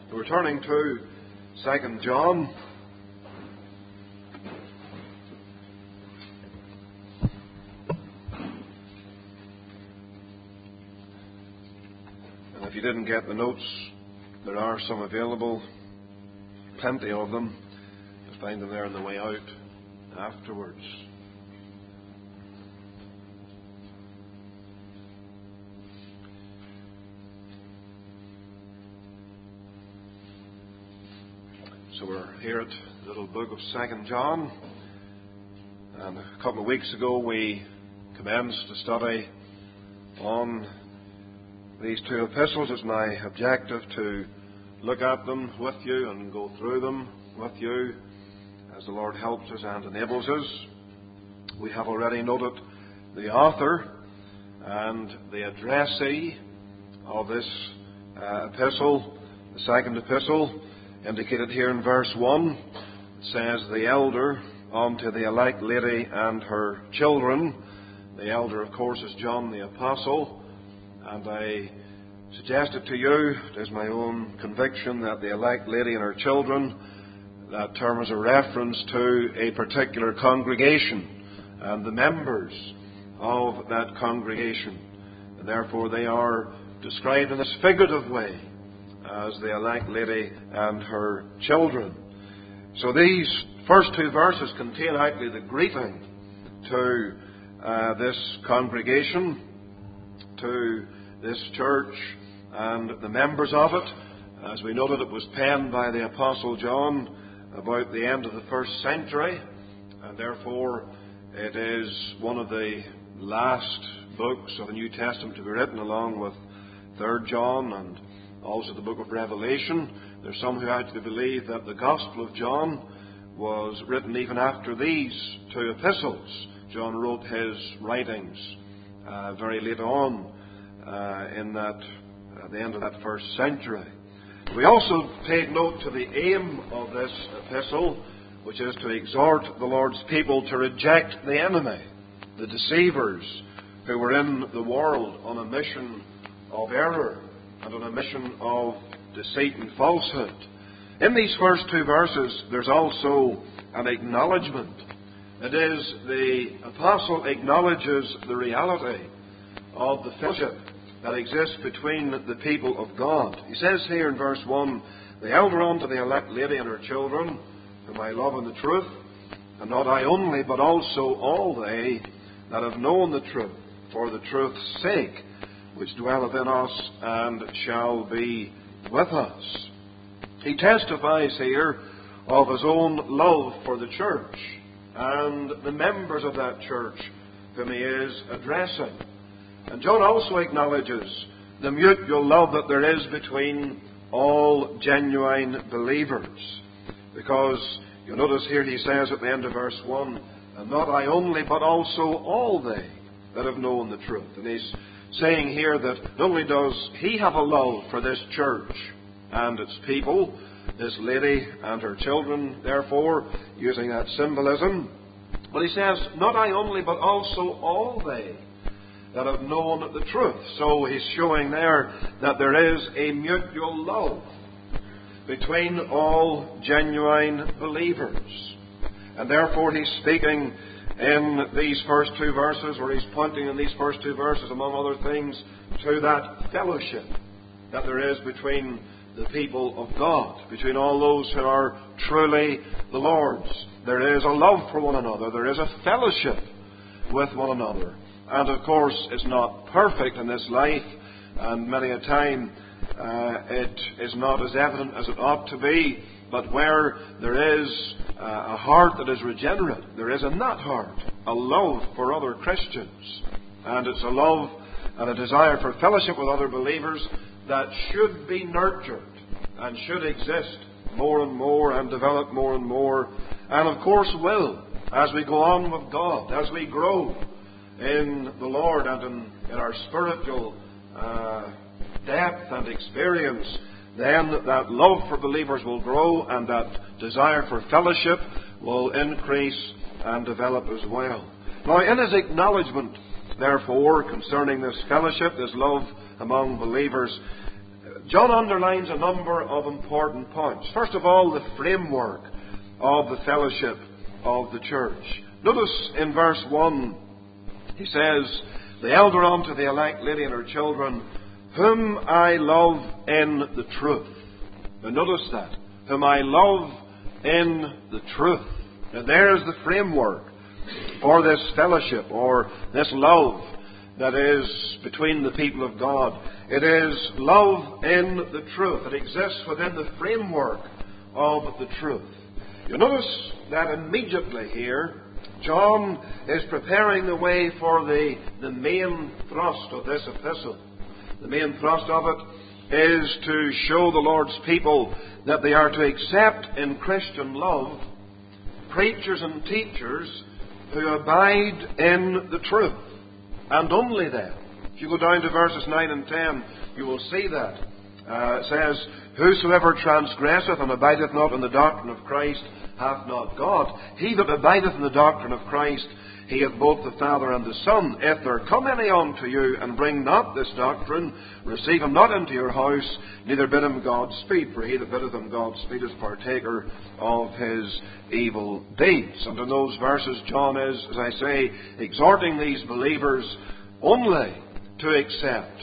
We're turning to 2 John. And if you didn't get the notes, there are some available, plenty of them. You'll find them there on the way out afterwards. So we're here at the little book of 2 John, and a couple of weeks ago we commenced a study on these two epistles. It's my objective to look at them with you and go through them with you as the Lord helps us and enables us. We have already noted the author and the addressee of this epistle, the second epistle, indicated here in verse 1. It says, the elder unto the elect lady and her children. The elder, of course, is John the Apostle. And I suggested to you, it is my own conviction, that the elect lady and her children, that term is a reference to a particular congregation and the members of that congregation. And therefore they are described in this figurative way as the elect lady and her children. So these first two verses contain actually the greeting to this congregation, to this church and the members of it. As we noted, it was penned by the Apostle John about the end of the first century, and therefore it is one of the last books of the New Testament to be written, along with 3 John and also the book of Revelation. There's some who actually believe that the Gospel of John was written even after these two epistles. John wrote his writings very late on at the end of that first century. We also paid note to the aim of this epistle, which is to exhort the Lord's people to reject the enemy, the deceivers who were in the world on a mission of error and on a mission of deceit and falsehood. In these first two verses, there's also an acknowledgement. It is the apostle acknowledges the reality of the fellowship that exists between the people of God. He says here in verse 1, the elder unto the elect lady and her children, whom I love in the truth, and not I only, but also all they that have known the truth, for the truth's sake, which dwelleth in us and shall be with us. He testifies here of his own love for the church and the members of that church whom he is addressing. And John also acknowledges the mutual love that there is between all genuine believers. Because you'll notice here he says at the end of verse 1, and not I only, but also all they that have known the truth. And he's saying here that not only does he have a love for this church and its people, this lady and her children, therefore, using that symbolism, but he says, not I only, but also all they that have known the truth. So he's showing there that there is a mutual love between all genuine believers. And therefore he's speaking in these first two verses, or he's pointing in these first two verses, among other things, to that fellowship that there is between the people of God, between all those who are truly the Lord's. There is a love for one another. There is a fellowship with one another. And of course, it's not perfect in this life, and many a time it is not as evident as it ought to be. But where there is a heart that is regenerate, there is in that heart a love for other Christians. And it's a love and a desire for fellowship with other believers that should be nurtured and should exist more and more and develop more and more. And of course will, as we go on with God, as we grow in the Lord and in our spiritual depth and experience, then that love for believers will grow and that desire for fellowship will increase and develop as well. Now, in his acknowledgement, therefore, concerning this fellowship, this love among believers, John underlines a number of important points. First of all, the framework of the fellowship of the church. Notice in verse 1, he says, "The elder unto the elect lady and her children, whom I love in the truth." Now notice that. Whom I love in the truth. Now there's the framework for this fellowship, or this love that is between the people of God. It is love in the truth. It exists within the framework of the truth. You notice that immediately here, John is preparing the way for the main thrust of this epistle. The main thrust of it is to show the Lord's people that they are to accept in Christian love preachers and teachers who abide in the truth. And only then. If you go down to verses 9 and 10, you will see that. It says, "Whosoever transgresseth and abideth not in the doctrine of Christ hath not God. He that abideth in the doctrine of Christ, he hath both the Father and the Son. If there come any unto you, and bring not this doctrine, receive him not into your house, neither bid him Godspeed. For he that biddeth him Godspeed is partaker of his evil deeds." And in those verses, John is, as I say, exhorting these believers only to accept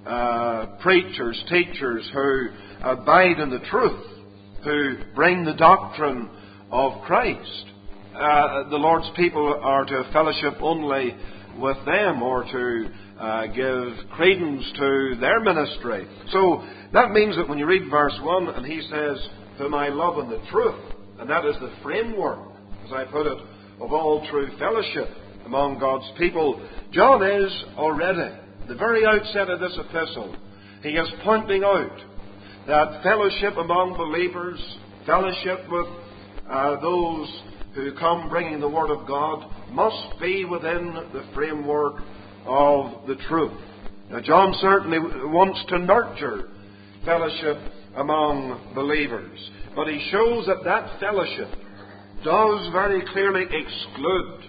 preachers, teachers who abide in the truth, who bring the doctrine of Christ. The Lord's people are to fellowship only with them, or to give credence to their ministry. So that means that when you read verse 1 and he says, "Whom I love in the truth," and that is the framework, as I put it, of all true fellowship among God's people, John is already, at the very outset of this epistle, he is pointing out that fellowship among believers, fellowship with those who come bringing the Word of God, must be within the framework of the truth. Now, John certainly wants to nurture fellowship among believers, but he shows that that fellowship does very clearly exclude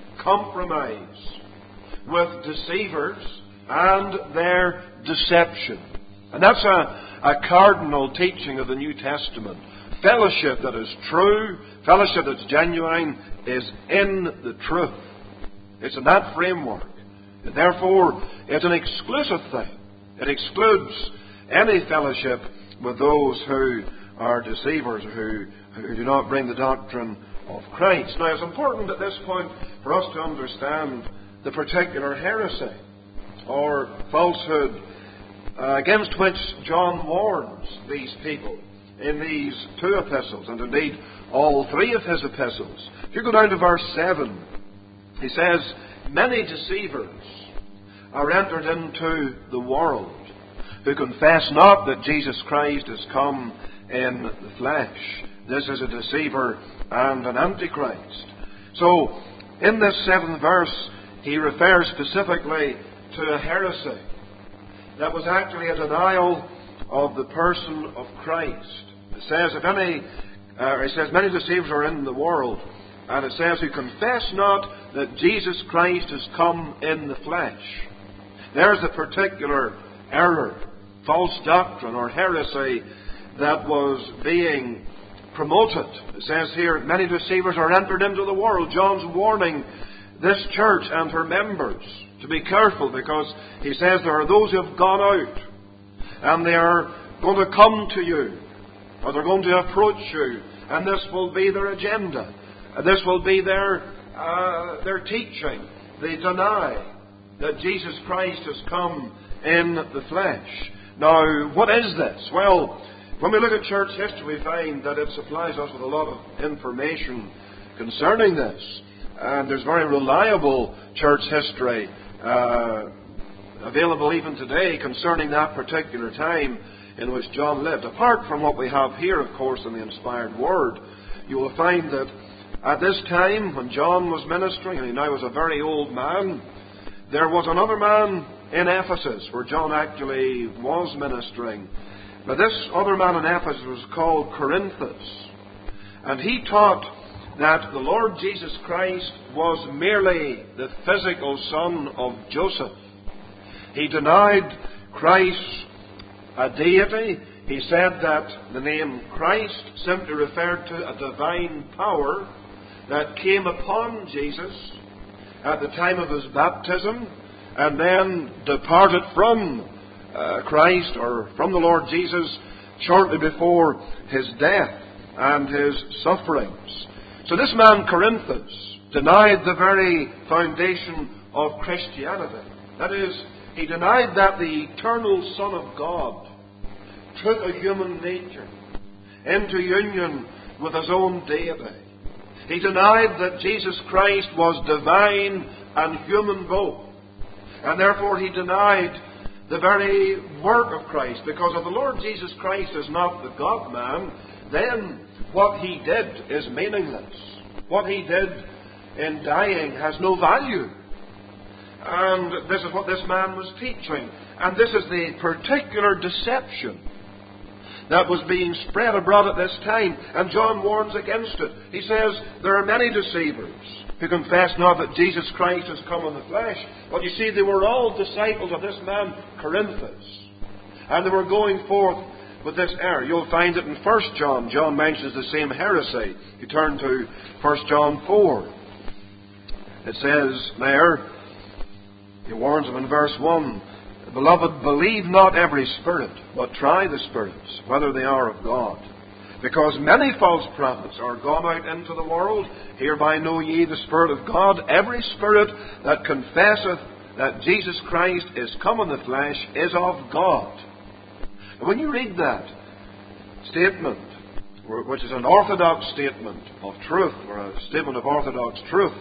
compromise with deceivers and their deception. And that's a cardinal teaching of the New Testament. Fellowship that is true, fellowship that's genuine, is in the truth. It's in that framework. And therefore, it's an exclusive thing. It excludes any fellowship with those who are deceivers, who do not bring the doctrine of Christ. Now, it's important at this point for us to understand the particular heresy or falsehood against which John warns these people in these two epistles, and indeed all three of his epistles. If you go down to verse 7, he says, "Many deceivers are entered into the world, who confess not that Jesus Christ is come in the flesh." This is a deceiver and an antichrist. So, in this 7th verse, he refers specifically to a heresy that was actually a denial of the person of Christ. It says, "Many deceivers are in the world," and it says, "who confess not that Jesus Christ has come in the flesh." There's a particular error, false doctrine, or heresy that was being promoted. It says here, "Many deceivers are entered into the world." John's warning this church and her members to be careful, because he says there are those who have gone out, and they are going to come to you, or they're going to approach you, and this will be their agenda. This will be their teaching. They deny that Jesus Christ has come in the flesh. Now, what is this? Well, when we look at church history, we find that it supplies us with a lot of information concerning this. And there's very reliable church history available even today concerning that particular time in which John lived. Apart from what we have here, of course, in the inspired Word, you will find that at this time, when John was ministering, and he now was a very old man, there was another man in Ephesus where John actually was ministering. But this other man in Ephesus was called Corinthus. And he taught that the Lord Jesus Christ was merely the physical son of Joseph. He denied Christ's a deity. He said that the name Christ simply referred to a divine power that came upon Jesus at the time of his baptism and then departed from Christ, or from the Lord Jesus, shortly before his death and his sufferings. So this man Corinthus denied the very foundation of Christianity. That is, he denied that the eternal Son of God took a human nature into union with his own deity. He denied that Jesus Christ was divine and human both. And therefore he denied the very work of Christ. Because if the Lord Jesus Christ is not the God-man, then what he did is meaningless. What he did in dying has no value. And this is what this man was teaching. And this is the particular deception that was being spread abroad at this time. And John warns against it. He says, there are many deceivers who confess not that Jesus Christ has come in the flesh. But you see, they were all disciples of this man, Corinthus. And they were going forth with this error. You'll find it in 1 John. John mentions the same heresy. You turn to 1 John 4. It says there, he warns them in verse 1, Beloved, believe not every spirit, but try the spirits, whether they are of God. Because many false prophets are gone out into the world. Hereby know ye the Spirit of God. Every spirit that confesseth that Jesus Christ is come in the flesh is of God. And when you read that statement, which is an orthodox statement of truth, or a statement of orthodox truth,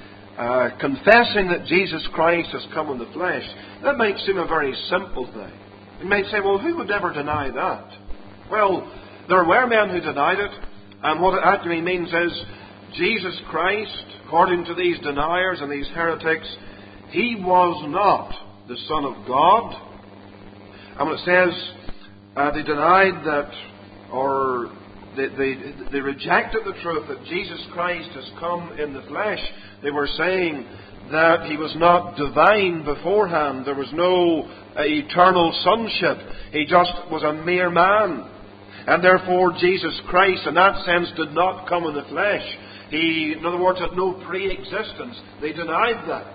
confessing that Jesus Christ has come in the flesh, that might seem a very simple thing. You might say, well, who would ever deny that? Well, there were men who denied it, and what it actually means is Jesus Christ, according to these deniers and these heretics, he was not the Son of God. And when it says they denied that, or they rejected the truth that Jesus Christ has come in the flesh, they were saying that he was not divine beforehand. There was no eternal sonship. He just was a mere man. And therefore Jesus Christ, in that sense, did not come in the flesh. He, in other words, had no pre-existence. They denied that.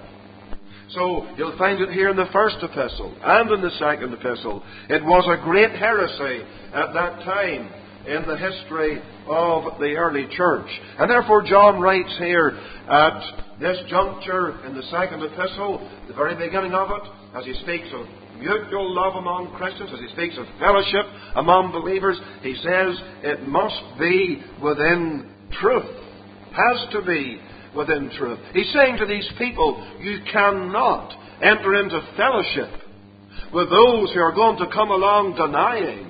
So you'll find it here in the first epistle and in the second epistle. It was a great heresy at that time in the history of the early church. And therefore John writes here at this juncture in the second epistle, the very beginning of it, as he speaks of mutual love among Christians, as he speaks of fellowship among believers, he says it must be within truth. Has to be within truth. He's saying to these people, you cannot enter into fellowship with those who are going to come along denying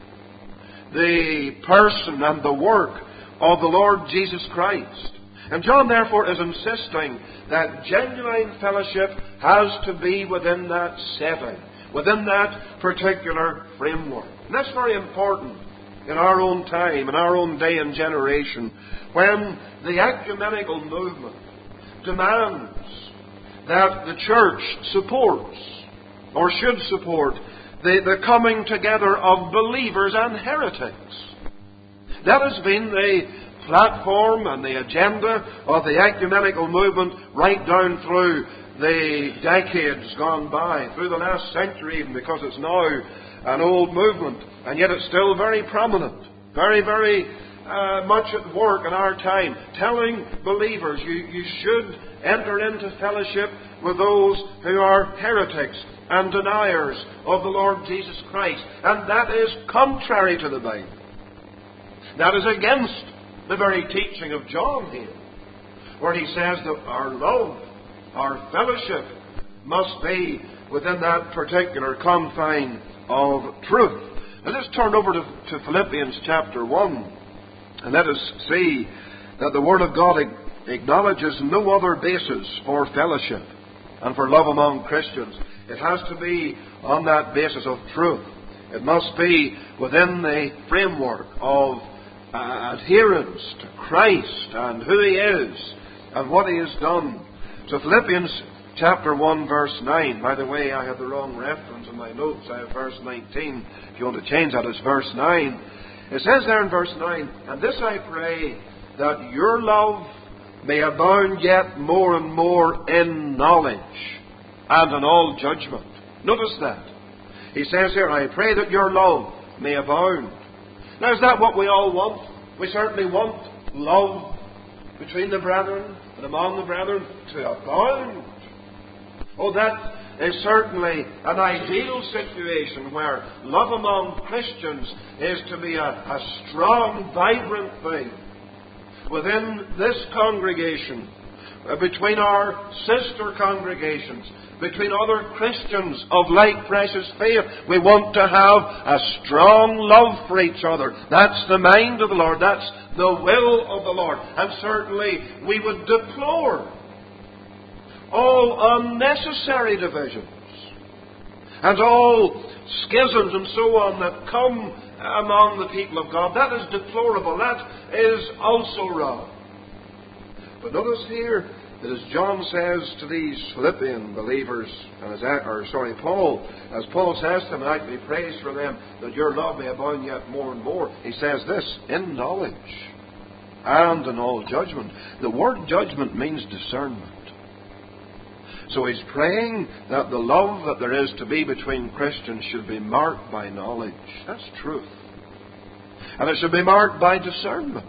the person and the work of the Lord Jesus Christ. And John therefore is insisting that genuine fellowship has to be within that setting, within that particular framework. And that's very important in our own time, in our own day and generation, when the ecumenical movement demands that the church supports, or should support, the coming together of believers and heretics. That has been the platform and the agenda of the ecumenical movement right down through the decades gone by, through the last century even, because it's now an old movement, and yet it's still very prominent, very, very much at work in our time, telling believers you should enter into fellowship with those who are heretics and deniers of the Lord Jesus Christ. And that is contrary to the Bible. That is against the very teaching of John here, where he says that our love, our fellowship, must be within that particular confine of truth. Now let's turn over to Philippians chapter 1, and let us see that the Word of God acknowledges no other basis for fellowship and for love among Christians. It has to be on that basis of truth. It must be within the framework of adherence to Christ and who He is and what He has done. So Philippians chapter 1, verse 9. By the way, I have the wrong reference in my notes. I have verse 19. If you want to change that, it's verse 9. It says there in verse 9, "And this I pray, that your love may abound yet more and more in knowledge and in all judgment." Notice that. He says here, "I pray that your love may abound." Now, is that what we all want? We certainly want love between the brethren and among the brethren to abound. Oh, that is certainly an ideal situation where love among Christians is to be a strong, vibrant thing within this congregation, between our sister congregations, between other Christians of like precious faith. We want to have a strong love for each other. That's the mind of the Lord. That's the will of the Lord. And certainly we would deplore all unnecessary divisions and all schisms and so on that come among the people of God. That is deplorable. That is also wrong. But notice here that as John says to these Philippian believers, Paul, as Paul says to them, "And I be praised for them, that your love may abound yet more and more," he says this, "in knowledge and in all judgment." The word judgment means discernment. So he's praying that the love that there is to be between Christians should be marked by knowledge. That's truth. And it should be marked by discernment.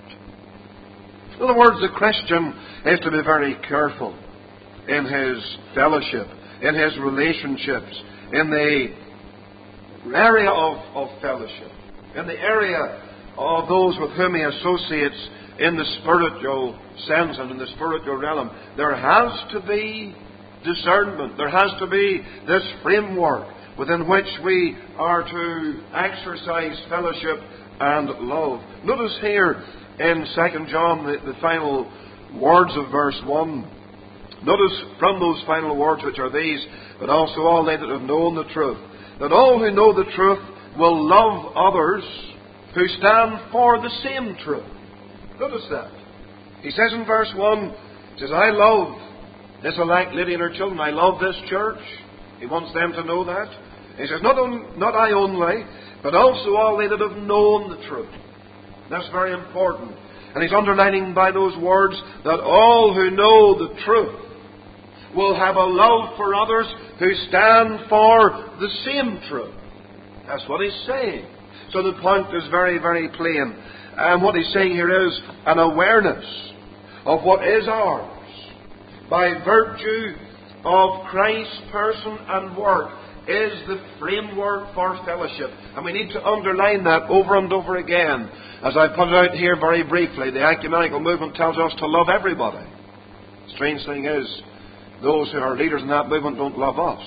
In other words, the Christian is to be very careful in his fellowship, in his relationships, in the area of fellowship, in the area of those with whom he associates in the spiritual sense and in the spiritual realm. There has to be discernment. There has to be this framework within which we are to exercise fellowship and love. Notice here in 2 John the final words of verse 1. Notice from those final words, which are these, "But also all they that have known the truth, that all who know the truth will love others who stand for the same truth." Notice that. He says in verse 1, he says, "I love this elect lady and her children. I love this church." He wants them to know that. He says, not I only, but also all they that have known the truth. That's very important. And he's underlining by those words that all who know the truth will have a love for others who stand for the same truth. That's what he's saying. So the point is very, very plain. And what he's saying here is an awareness of what is ours by virtue of Christ's person and work is the framework for fellowship. And we need to underline that over and over again. As I put it out here very briefly, the ecumenical movement tells us to love everybody. The strange thing is, those who are leaders in that movement don't love us.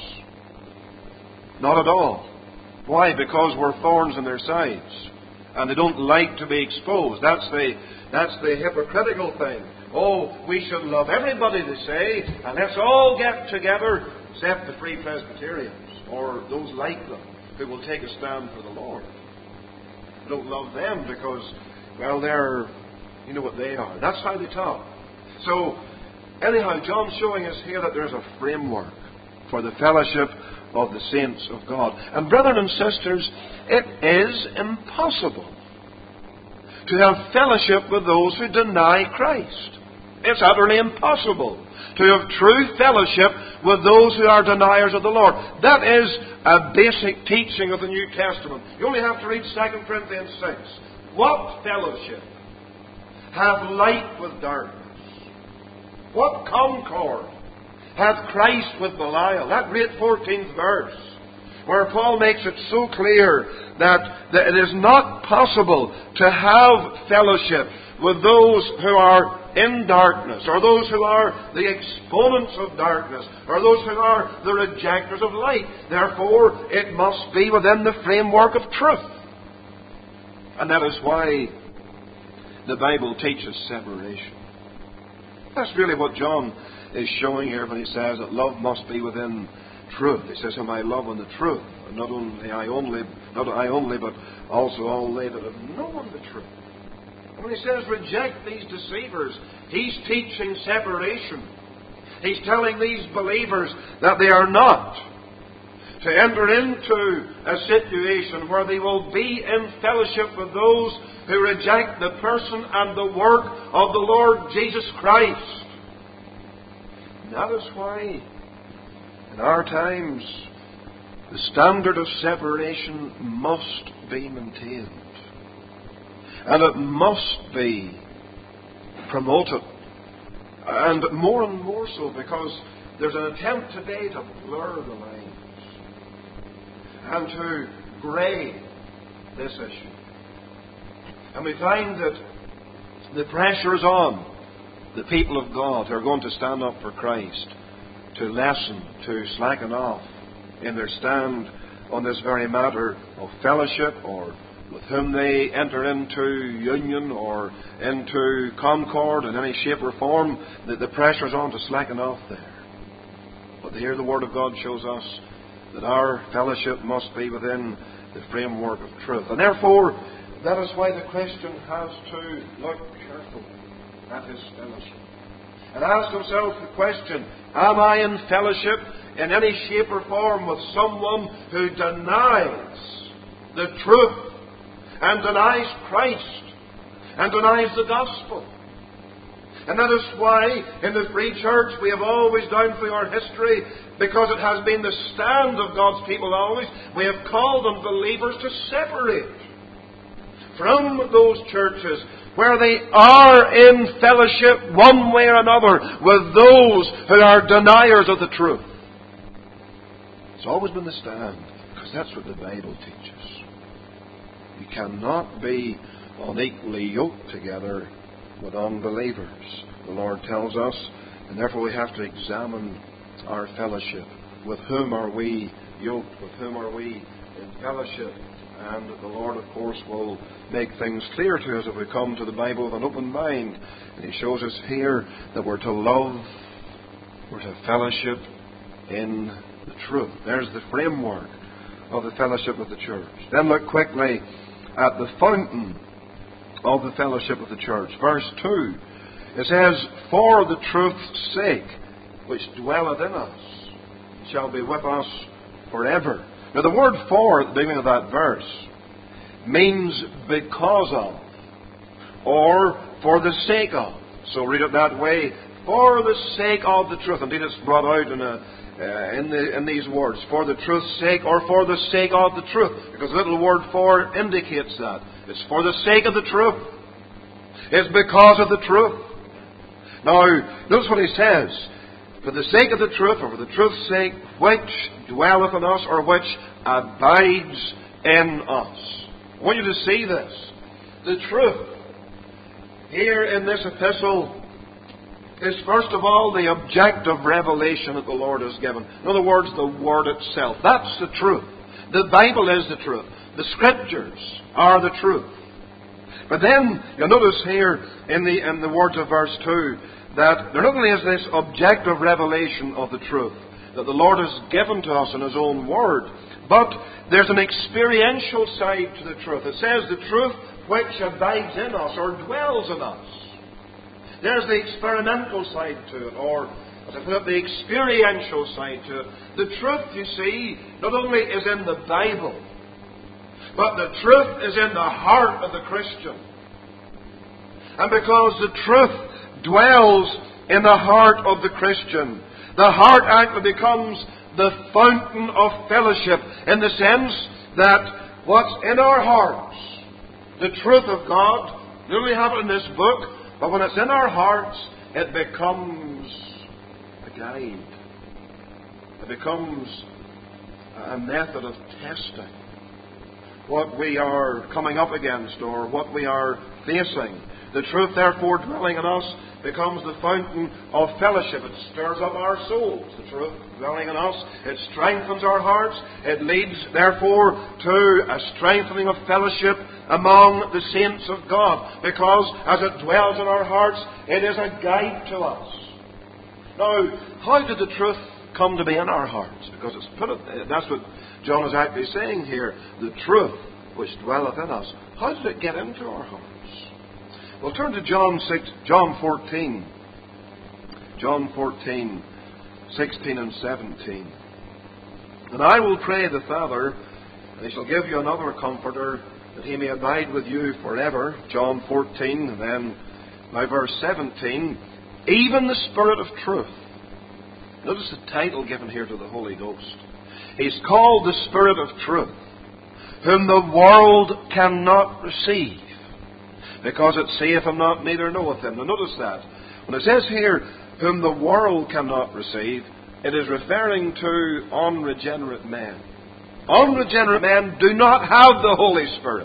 Not at all. Why? Because we're thorns in their sides. And they don't like to be exposed. That's the hypocritical thing. Oh, we should love everybody, they say, and let's all get together, except the Free Presbyterians, or those like them, who will take a stand for the Lord. We don't love them because, well, they're, you know what they are. That's how they talk. So, anyhow, John's showing us here that there's a framework for the fellowship of the saints of God. And brethren and sisters, it is impossible to have fellowship with those who deny Christ. It's utterly impossible to have true fellowship with those who are deniers of the Lord. That is a basic teaching of the New Testament. You only have to read 2 Corinthians 6. What fellowship hath light with darkness? What concord hath Christ with Belial? That great 14th verse, where Paul makes it so clear that it is not possible to have fellowship with those who are in darkness, or those who are the exponents of darkness, or those who are the rejectors of light. Therefore, it must be within the framework of truth. And that is why the Bible teaches separation. That's really what John is showing here when he says that love must be within truth. He says, "Whom I love in the truth, and not I only, but also all they that have known the truth." And when he says reject these deceivers, he's teaching separation. He's telling these believers that they are not to enter into a situation where they will be in fellowship with those who reject the person and the work of the Lord Jesus Christ. And that is why, in our times, the standard of separation must be maintained. And it must be promoted. And more so, because there's an attempt today to blur the lines and to grey this issue. And we find that the pressure is on the people of God who are going to stand up for Christ to lessen, to slacken off in their stand on this very matter of fellowship, or with whom they enter into union or into concord in any shape or form. That the pressure is on to slacken off there. But here the Word of God shows us that our fellowship must be within the framework of truth. And therefore, that is why the Christian has to look carefully at his fellowship and ask himself the question, am I in fellowship in any shape or form with someone who denies the truth and denies Christ and denies the gospel? And that is why in the Free Church we have always, down through our history, because it has been the stand of God's people always, we have called on believers to separate from those churches where they are in fellowship one way or another with those who are deniers of the truth. It's always been the stand, because that's what the Bible teaches. You cannot be unequally yoked together with unbelievers, the Lord tells us, and therefore we have to examine our fellowship. With whom are we yoked? With whom are we in fellowship? And the Lord, of course, will make things clear to us if we come to the Bible with an open mind. And He shows us here that we're to love, we're to fellowship in the truth. There's the framework of the fellowship of the church. Then look quickly at the fountain of the fellowship of the church. Verse 2, it says, for the truth's sake, which dwelleth in us, shall be with us forever. Now the word for at the beginning of that verse means because of, or for the sake of. So read it that way, for the sake of the truth. Indeed, it's brought out in these words, for the truth's sake, or for the sake of the truth, because the little word for indicates that. It's for the sake of the truth. It's because of the truth. Now, notice what he says. For the sake of the truth, or for the truth's sake, which dwelleth in us, or which abides in us. I want you to see this. The truth here in this epistle is first of all the objective revelation that the Lord has given. In other words, the Word itself. That's the truth. The Bible is the truth. The Scriptures are the truth. But then, you'll notice here in the words of verse 2, that there not only is this objective revelation of the truth that the Lord has given to us in His own Word, but there's an experiential side to the truth. It says the truth which abides in us, or dwells in us. There's the experimental side to it, or, as I put it, the experiential side to it. The truth, you see, not only is in the Bible, but the truth is in the heart of the Christian. And because the truth dwells in the heart of the Christian, the heart actually becomes the fountain of fellowship, in the sense that what's in our hearts, the truth of God, not only have it in this book, but when it's in our hearts, it becomes a guide. It becomes a method of testing what we are coming up against, or what we are facing. The truth, therefore, dwelling in us, becomes the fountain of fellowship. It stirs up our souls, the truth dwelling in us. It strengthens our hearts. It leads, therefore, to a strengthening of fellowship among the saints of God. Because as it dwells in our hearts, it is a guide to us. Now, how did the truth come to be in our hearts? Because that's what John is actually saying here. The truth which dwelleth in us. How did it get into our hearts? Well, turn to John 14. John 14 16 and 17. And I will pray the Father, and He shall give you another Comforter, that He may abide with you forever. John 14, and then by verse 17, even the Spirit of truth. Notice the title given here to the Holy Ghost. He's called the Spirit of truth, whom the world cannot receive, because it seeth Him not, neither knoweth Him. Now notice that. When it says here, whom the world cannot receive, it is referring to unregenerate men. Unregenerate men do not have the Holy Spirit.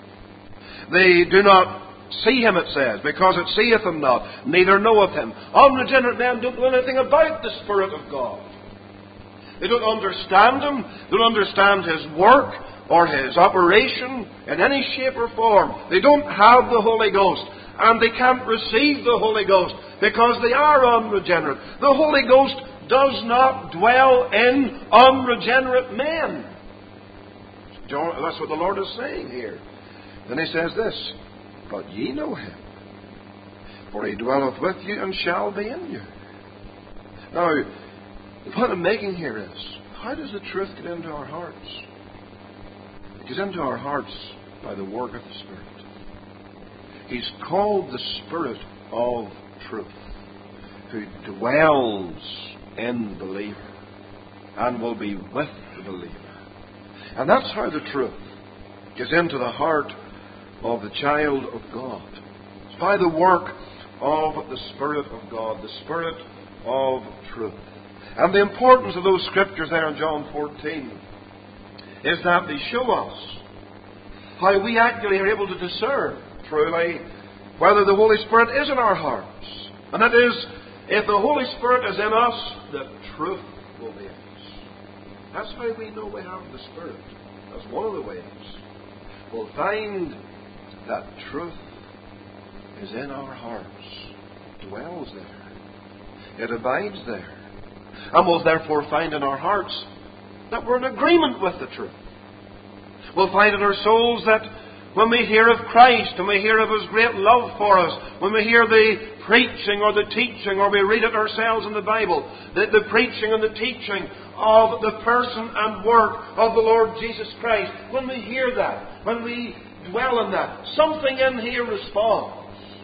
They do not see Him, it says, because it seeth Him not, neither knoweth Him. Unregenerate men don't know anything about the Spirit of God. They don't understand Him, don't understand His work or His operation in any shape or form. They don't have the Holy Ghost, and they can't receive the Holy Ghost because they are unregenerate. The Holy Ghost does not dwell in unregenerate men. That's what the Lord is saying here. Then He says this, but ye know Him, for He dwelleth with you and shall be in you. Now, the point I'm making here is, how does the truth get into our hearts? It gets into our hearts by the work of the Spirit. He's called the Spirit of truth, who dwells in the believer and will be with the believer. And that's how the truth gets into the heart of the child of God. It's by the work of the Spirit of God, the Spirit of truth. And the importance of those scriptures there in John 14 is that they show us how we actually are able to discern truly whether the Holy Spirit is in our hearts. And that is, if the Holy Spirit is in us, the truth will be in us. That's how we know we have the Spirit. That's one of the ways. We'll find that truth is in our hearts, dwells there, it abides there. And we'll therefore find in our hearts that we're in agreement with the truth. We'll find in our souls that when we hear of Christ and we hear of His great love for us, when we hear the preaching or the teaching, or we read it ourselves in the Bible, the preaching and the teaching of the person and work of the Lord Jesus Christ, when we hear that, when we dwell in that, something in here responds.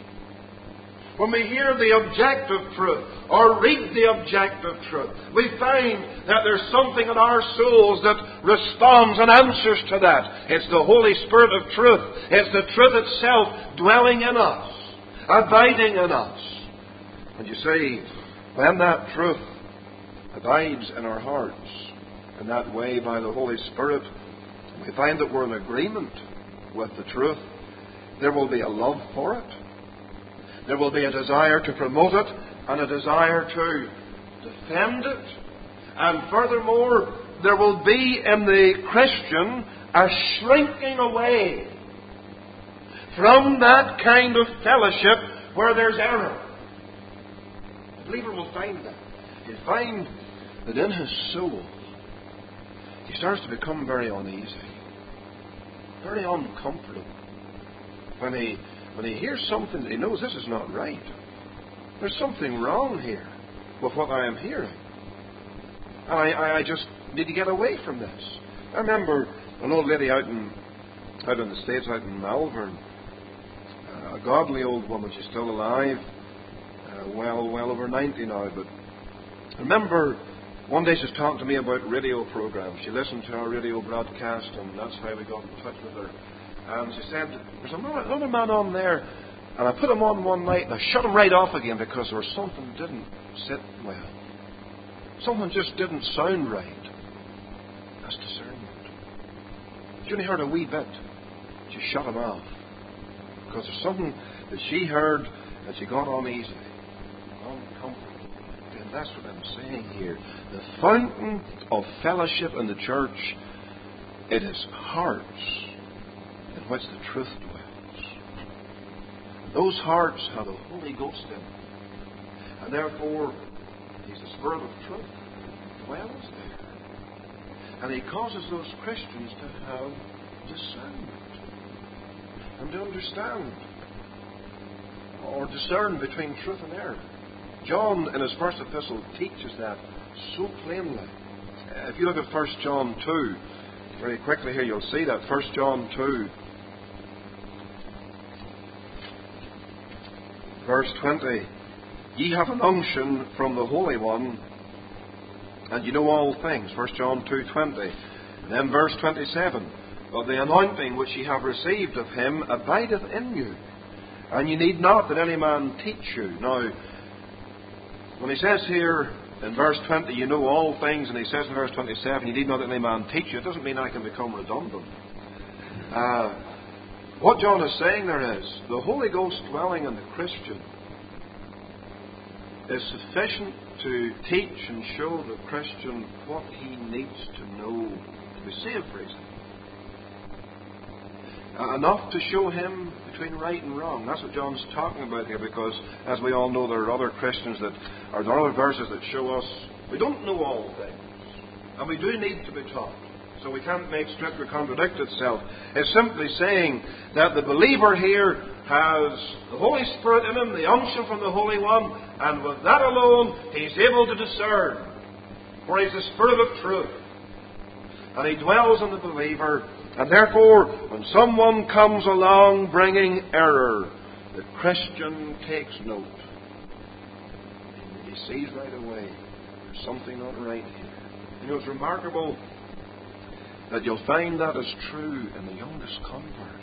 When we hear the objective truth or read the objective truth, we find that there's something in our souls that responds and answers to that. It's the Holy Spirit of truth. It's the truth itself dwelling in us, abiding in us. And you see, when that truth abides in our hearts in that way by the Holy Spirit, we find that we're in agreement with the truth. There will be a love for it. There will be a desire to promote it and a desire to defend it. And furthermore, there will be in the Christian a shrinking away from that kind of fellowship where there's error. The believer will find that. He'll find that in his soul he starts to become very uneasy, very uncomfortable. When he hears something that he knows this is not right. There's something wrong here with what I am hearing. And I just need to get away from this. I remember an old lady out in the States, out in Malvern, a godly old woman. She's still alive, well over 90 now. But I remember one day she's talking to me about radio programs. She listened to our radio broadcast, and that's how we got in touch with her. And she said, there's another man on there, and I put him on one night, and I shut him right off again because there was something that didn't sit well. Something just didn't sound right. That's discernment. She only heard a wee bit. She shut him off. Because there's something that she heard, and she got uneasy, uncomfortable. And that's what I'm saying here. The fountain of fellowship in the church, it is hearts in which the truth dwells. Those hearts have the Holy Ghost in them. And therefore, He's the Spirit of truth that dwells there. And He causes those Christians to have discernment and to understand or discern between truth and error. John, in his first epistle, teaches that so plainly. If you look at 1 John 2, very quickly here you'll see that. 1 John 2, verse 20. Ye have an unction from the Holy One, and you know all things. 1 John 2:20. And then verse 27. But the anointing which ye have received of him abideth in you, and ye need not that any man teach you. Now, when he says here in verse 20, you know all things, and he says in verse 27, you need not that any man teach you, it doesn't mean I can become redundant. What John is saying there is, the Holy Ghost dwelling in the Christian is sufficient to teach and show the Christian what he needs to know to be saved, for example. Enough to show him between right and wrong. That's what John's talking about here, because as we all know, there are other Christians there are other verses that show us we don't know all things, and we do need to be taught. So we can't make Scripture contradict itself. It's simply saying that the believer here has the Holy Spirit in him, the unction from the Holy One, and with that alone he's able to discern, for he's the Spirit of truth, and he dwells in the believer. And therefore, when someone comes along bringing error, the Christian takes note. He sees right away there's something not right here. You know, it's remarkable that you'll find that is true in the youngest convert.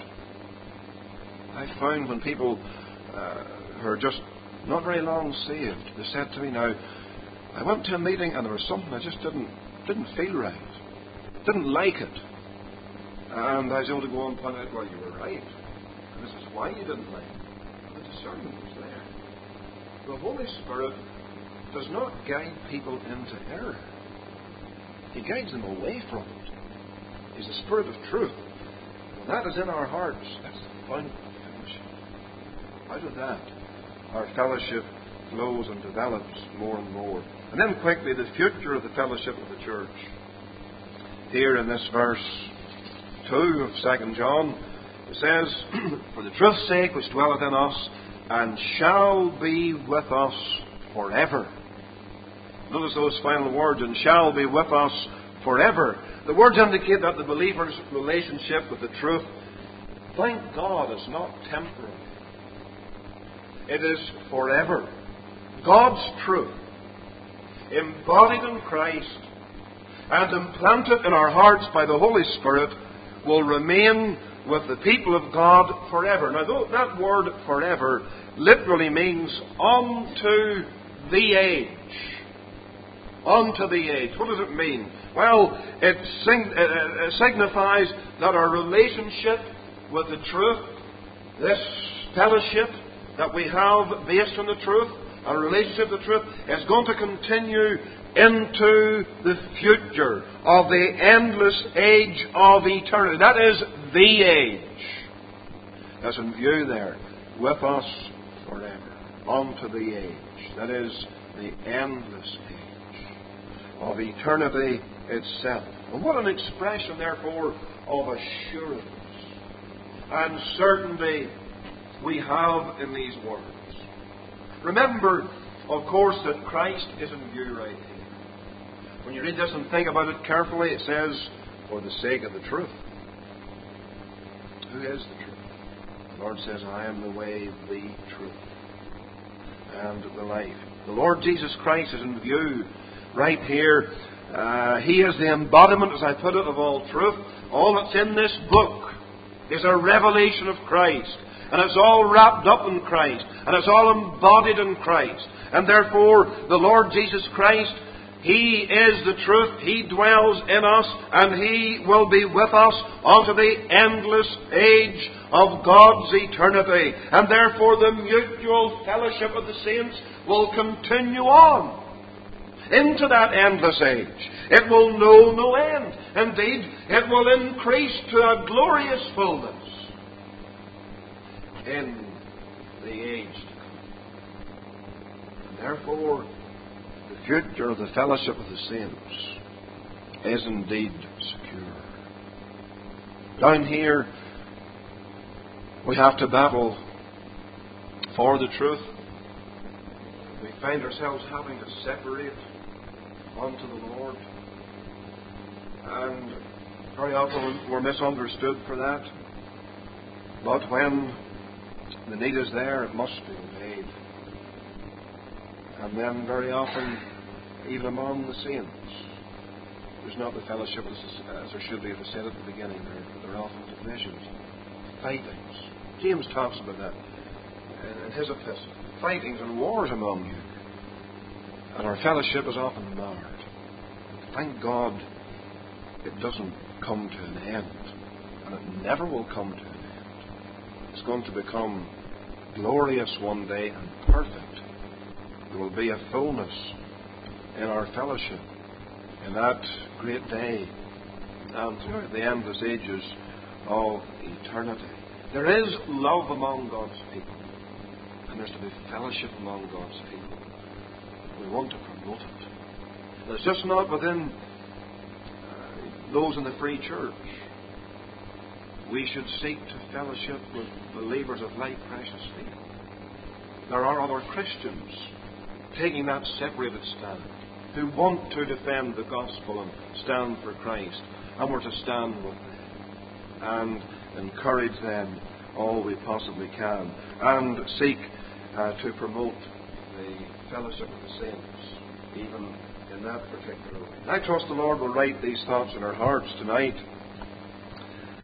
I found when people who are just not very long saved, they said to me, now, I went to a meeting and there was something I just didn't feel right. Didn't like it. And I was able to go and point out, well, you were right. And this is why you didn't like it. The discernment was there. The Holy Spirit does not guide people into error. He guides them away from it. He's the Spirit of truth. When that is in our hearts, that's the point of fellowship. Out of that, our fellowship flows and develops more and more. And then quickly, the future of the fellowship of the church. Here in this verse 2 of 2 John, it says, for the truth's sake which dwelleth in us, and shall be with us forever. Notice those final words, and shall be with us forever. The words indicate that the believer's relationship with the truth, thank God, is not temporary. It is forever. God's truth, embodied in Christ and implanted in our hearts by the Holy Spirit, will remain with the people of God forever. Now, that word forever literally means unto the age. Unto the age. What does it mean? Well, it signifies that our relationship with the truth, this fellowship that we have based on the truth, our relationship with the truth, is going to continue into the future of the endless age of eternity. That is the age. That's in view there. With us forever. Unto the age. That is the endless age of eternity itself. And what an expression, therefore, of assurance and certainty we have in these words. Remember, of course, that Christ is in view right here. When you read this and think about it carefully, it says, for the sake of the truth. Who is the truth? The Lord says, I am the way, the truth, and the life. The Lord Jesus Christ is in view right here. He is the embodiment, as I put it, of all truth. All that's in this book is a revelation of Christ. And it's all wrapped up in Christ. And it's all embodied in Christ. And therefore, the Lord Jesus Christ, He is the truth. He dwells in us. And He will be with us unto the endless age of God's eternity. And therefore, the mutual fellowship of the saints will continue on into that endless age. It will know no end. Indeed, it will increase to a glorious fullness in the age to come. And therefore, the future of the fellowship of the saints is indeed secure. Down here, we have to battle for the truth. We find ourselves having to separate unto the Lord. And very often we're misunderstood for that. But when the need is there, it must be obeyed. And then very often, even among the saints, there's not the fellowship as there should be, as I said at the beginning. There are often divisions, fightings. James talks about that in his epistle. Fightings and wars among you. And our fellowship is often marred. Thank God it doesn't come to an end. And it never will come to an end. It's going to become glorious one day and perfect. There will be a fullness in our fellowship in that great day and throughout the endless ages of eternity. There is love among God's people, and there's to be fellowship among God's people. We want to promote it. And it's just not within those in the free church. We should seek to fellowship with believers of like precious faith. There are other Christians taking that separated stand, who want to defend the gospel and stand for Christ, and we're to stand with them and encourage them all we possibly can, and seek to promote the fellowship of the saints, even in that particular way. I trust the Lord will write these thoughts in our hearts tonight.